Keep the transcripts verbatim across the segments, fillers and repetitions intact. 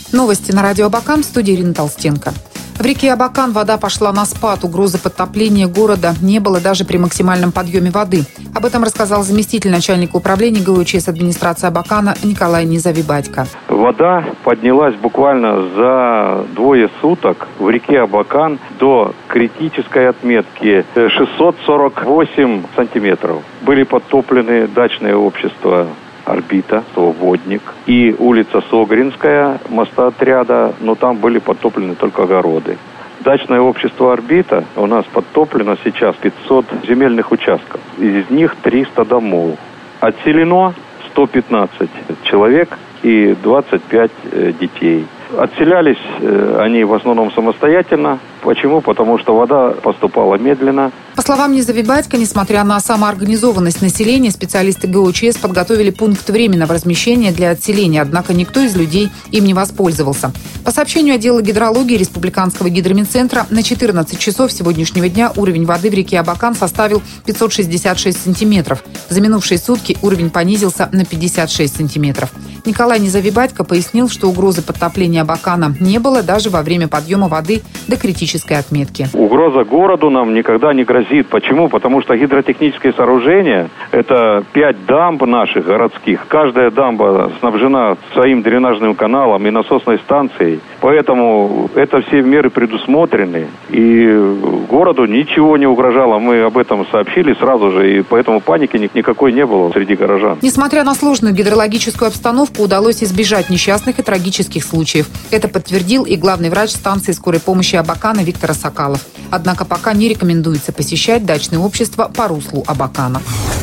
Новости на радио Абакан, в студии Ирина Толстенко. В реке Абакан вода пошла на спад. Угрозы подтопления города не было даже при максимальном подъеме воды. Об этом рассказал заместитель начальника управления ГУЧС администрации Абакана Николай Низавибатько. Вода поднялась буквально за двое суток в реке Абакан до критической отметки шестьсот сорок восемь сантиметров. Были подтоплены дачное общество «Орбита», «Свободник» и улица Согринская, моста отряда, но там были подтоплены только огороды. Дачное общество «Орбита» у нас подтоплено сейчас пятьсот земельных участков. Из них триста домов. Отселено сто пятнадцать человек и двадцать пять детей. Отселялись они в основном самостоятельно. Почему? Потому что вода поступала медленно. По словам Низавибатько, несмотря на самоорганизованность населения, специалисты ГУЧС подготовили пункт временного размещения для отселения, однако никто из людей им не воспользовался. По сообщению отдела гидрологии Республиканского гидромедцентра, на четырнадцать часов сегодняшнего дня уровень воды в реке Абакан составил пятьсот шестьдесят шесть сантиметров. За минувшие сутки уровень понизился на пятьдесят шесть сантиметров. Николай Низавибатько пояснил, что угрозы подтопления Абакана не было даже во время подъема воды до критической отметки. Угроза городу нам никогда не грозит. Почему? Потому что гидротехнические сооружения – это пять дамб наших городских. Каждая дамба снабжена своим дренажным каналом и насосной станцией. Поэтому это все меры предусмотрены. И городу ничего не угрожало. Мы об этом сообщили сразу же. И поэтому паники никакой не было среди горожан. Несмотря на сложную гидрологическую обстановку, удалось избежать несчастных и трагических случаев. Это подтвердил и главный врач станции скорой помощи Абакана Виктор Сокалов. Однако пока не рекомендуется посещать дачные общества по руслу Абакана.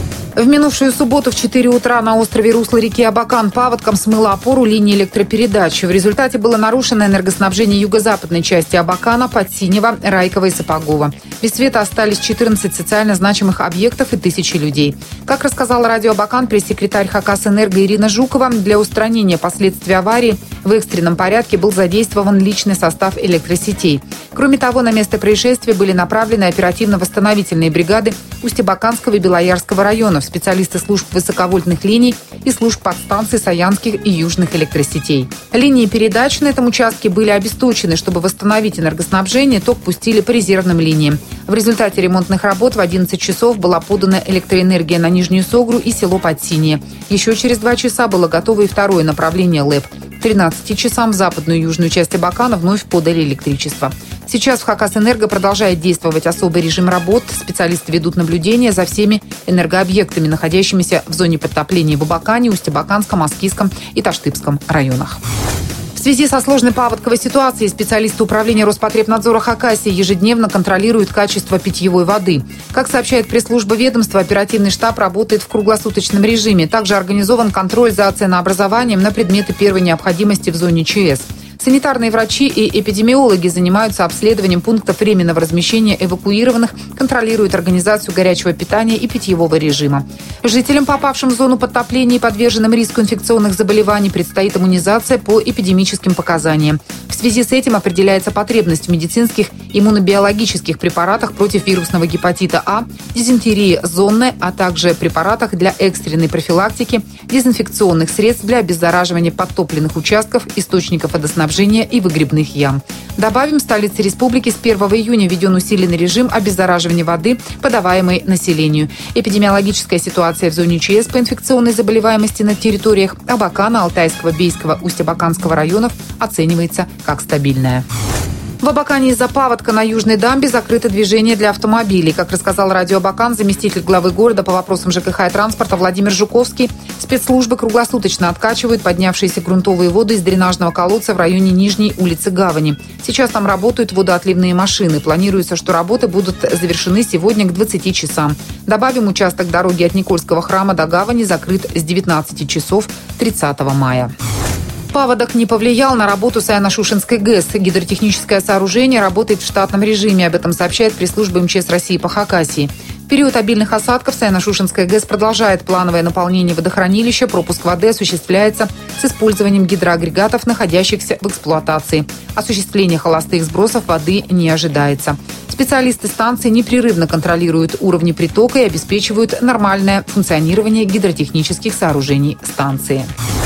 В минувшую субботу в четыре утра на острове русла реки Абакан паводком смыло опору линии электропередач. В результате было нарушено энергоснабжение юго-западной части Абакана, Подсинева, Райкова и Сапогова. Без света остались четырнадцать социально значимых объектов и тысячи людей. Как рассказала радио Абакан пресс-секретарь Хакасэнерго Ирина Жукова, для устранения последствий аварии в экстренном порядке был задействован личный состав электросетей. Кроме того, на место происшествия были направлены оперативно-восстановительные бригады Усть-Абаканского и Белоярского районов, специалисты служб высоковольтных линий и служб подстанций Саянских и Южных электросетей. Линии передач на этом участке были обесточены. Чтобы восстановить энергоснабжение, ток пустили по резервным линиям. В результате ремонтных работ в одиннадцать часов была подана электроэнергия на Нижнюю Согру и село Подсинье. Еще через два часа было готово и второе направление ЛЭП. К тринадцати часам в западную и южную часть Абакана вновь подали электричество. Сейчас в Хакасэнерго продолжает действовать особый режим работ. Специалисты ведут наблюдение за всеми энергообъектами, находящимися в зоне подтопления в Абакане, Усть-Абаканском, Аскиском и Таштыбском районах. В связи со сложной паводковой ситуацией специалисты управления Роспотребнадзора Хакасии ежедневно контролируют качество питьевой воды. Как сообщает пресс-служба ведомства, оперативный штаб работает в круглосуточном режиме. Также организован контроль за ценообразованием на предметы первой необходимости в зоне ЧС. Санитарные врачи и эпидемиологи занимаются обследованием пунктов временного размещения эвакуированных, контролируют организацию горячего питания и питьевого режима. Жителям, попавшим в зону подтопления и подверженным риску инфекционных заболеваний, предстоит иммунизация по эпидемическим показаниям. В связи с этим определяется потребность в медицинских иммунобиологических препаратах против вирусного гепатита А, дизентерии зонной, а также препаратах для экстренной профилактики, дезинфекционных средств для обеззараживания подтопленных участков, источников водоснабжения и выгребных ям. Добавим, в столице республики с первого июня введен усиленный режим обеззараживания воды, подаваемой населению. Эпидемиологическая ситуация в зоне ЧС по инфекционной заболеваемости на территориях Абакана, Алтайского, Бейского, Усть-Абаканского районов оценивается как стабильная. В Абакане из-за паводка на Южной дамбе закрыто движение для автомобилей. Как рассказал радио Абакан заместитель главы города по вопросам ЖКХ и транспорта Владимир Жуковский, спецслужбы круглосуточно откачивают поднявшиеся грунтовые воды из дренажного колодца в районе Нижней улицы Гавани. Сейчас там работают водоотливные машины. Планируется, что работы будут завершены сегодня к двадцати часам. Добавим, участок дороги от Никольского храма до Гавани закрыт с девятнадцати часов тридцатого мая. Паводок не повлиял на работу Саяно-Шушенской ГЭС. Гидротехническое сооружение работает в штатном режиме. Об этом сообщает пресс-служба МЧС России по Хакасии. В период обильных осадков Саяно-Шушенская ГЭС продолжает плановое наполнение водохранилища. Пропуск воды осуществляется с использованием гидроагрегатов, находящихся в эксплуатации. Осуществление холостых сбросов воды не ожидается. Специалисты станции непрерывно контролируют уровни притока и обеспечивают нормальное функционирование гидротехнических сооружений станции.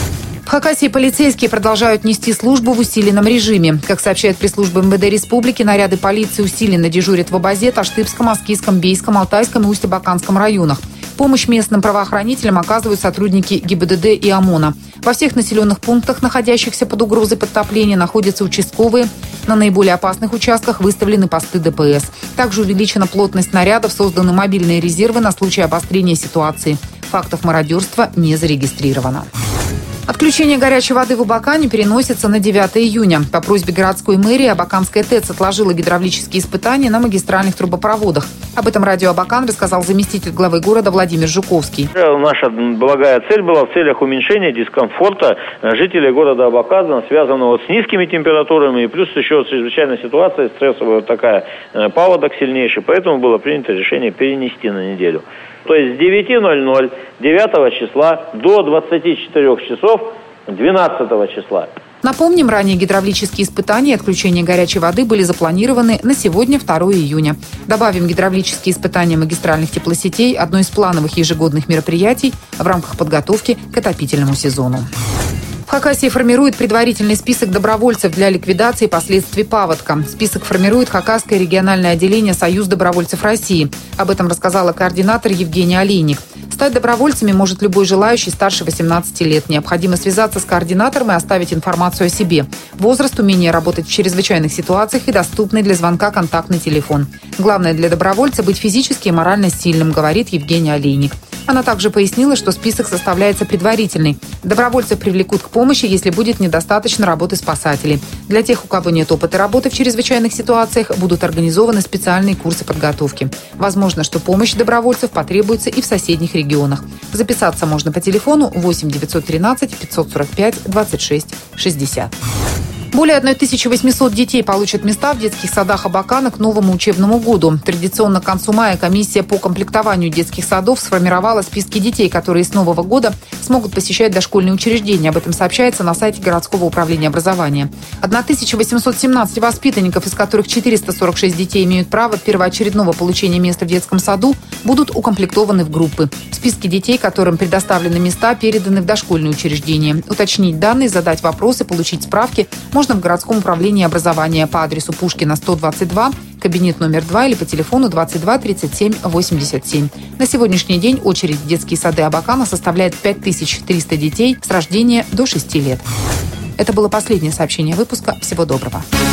В Хакасии полицейские продолжают нести службу в усиленном режиме. Как сообщает пресс-служба эм вэ дэ республики, наряды полиции усиленно дежурят в Абазе, Таштыбском, Аскийском, Бейском, Алтайском и Усть-Абаканском районах. Помощь местным правоохранителям оказывают сотрудники гэ и бэ дэ дэ и ОМОНа. Во всех населенных пунктах, находящихся под угрозой подтопления, находятся участковые. На наиболее опасных участках выставлены посты дэ пэ эс. Также увеличена плотность нарядов, созданы мобильные резервы на случай обострения ситуации. Фактов мародерства не зарегистрировано. Отключение горячей воды в Абакане переносится на девятое июня. По просьбе городской мэрии Абаканская ТЭЦ отложила гидравлические испытания на магистральных трубопроводах. Об этом радио Абакан рассказал заместитель главы города Владимир Жуковский. Наша благая цель была в целях уменьшения дискомфорта жителей города Абакана, связанного с низкими температурами, и плюс еще чрезвычайная ситуация, стрессовая такая, паводок сильнейший. Поэтому было принято решение перенести на неделю. То есть с девяти ноль-ноль девятого числа до двадцати четырёх часов двенадцатого числа. Напомним, ранее гидравлические испытания и отключение горячей воды были запланированы на сегодня, второе июня. Добавим, гидравлические испытания магистральных теплосетей – одно из плановых ежегодных мероприятий в рамках подготовки к отопительному сезону. В Хакасии формирует предварительный список добровольцев для ликвидации последствий паводка. Список формирует Хакасское региональное отделение Союз добровольцев России. Об этом рассказала координатор Евгения Олейник. Стать добровольцами может любой желающий старше восемнадцати лет. Необходимо связаться с координатором и оставить информацию о себе. Возраст, умение работать в чрезвычайных ситуациях и доступный для звонка контактный телефон. Главное для добровольца – быть физически и морально сильным, говорит Евгения Олейник. Она также пояснила, что список составляется предварительный. Добровольцев привлекут к помощи, если будет недостаточно работы спасателей. Для тех, у кого нет опыта работы в чрезвычайных ситуациях, будут организованы специальные курсы подготовки. Возможно, что помощь добровольцев потребуется и в соседних регионах. Записаться можно по телефону восемь девятьсот тринадцать пятьсот сорок пять двадцать шесть шестьдесят. Более тысячи восьмисот детей получат места в детских садах Абакана к новому учебному году. Традиционно к концу мая комиссия по комплектованию детских садов сформировала списки детей, которые с нового года смогут посещать дошкольные учреждения. Об этом сообщается на сайте городского управления образования. тысяча восемьсот семнадцать воспитанников, из которых четыреста сорок шесть детей имеют право первоочередного получения места в детском саду, будут укомплектованы в группы. Списки детей, которым предоставлены места, переданы в дошкольные учреждения. Уточнить данные, задать вопросы, получить справки можно в городском управлении образования по адресу Пушкина, сто двадцать два, кабинет номер два или по телефону двадцать два тридцать семь восемьдесят семь. На сегодняшний день очередь в детские сады Абакана составляет пять тысяч триста детей с рождения до шести лет. Это было последнее сообщение выпуска. Всего доброго.